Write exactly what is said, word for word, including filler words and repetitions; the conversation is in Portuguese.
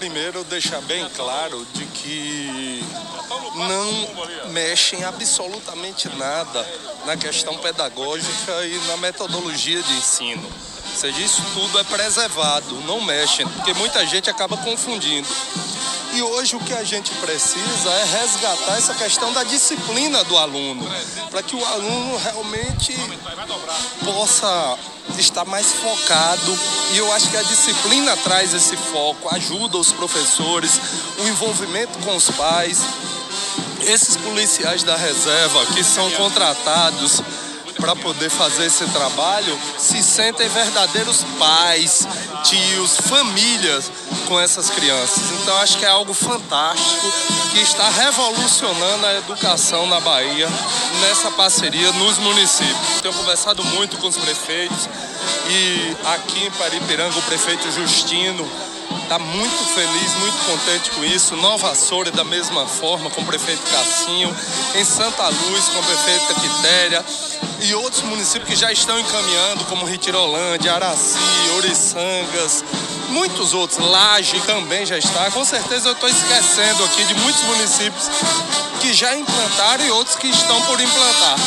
primeiro deixar bem claro de que não mexem absolutamente nada na questão pedagógica e na metodologia de ensino. Ou seja, isso tudo é preservado, não mexem, porque muita gente acaba confundindo. E hoje o que a gente precisa é resgatar essa questão da disciplina do aluno, para que o aluno realmente possa estar mais focado. E eu acho que a disciplina traz esse foco, ajuda os professores, o envolvimento com os pais. Esses policiais da reserva que são contratados para poder fazer esse trabalho se sentem verdadeiros pais, tios, famílias com essas crianças. Então acho que é algo fantástico que está revolucionando a educação na Bahia nessa parceria nos municípios. Tenho conversado muito com os prefeitos e aqui em Paripiranga o prefeito Justino está muito feliz, muito contente com isso. Nova Açores da mesma forma, com o prefeito Cassinho. Em Santa Luz, com a prefeita Quitéria. E outros municípios que já estão encaminhando, como Ritirolândia, Araci, Oriçangas, muitos outros. Laje também já está. Com certeza eu estou esquecendo aqui de muitos municípios que já implantaram e outros que estão por implantar.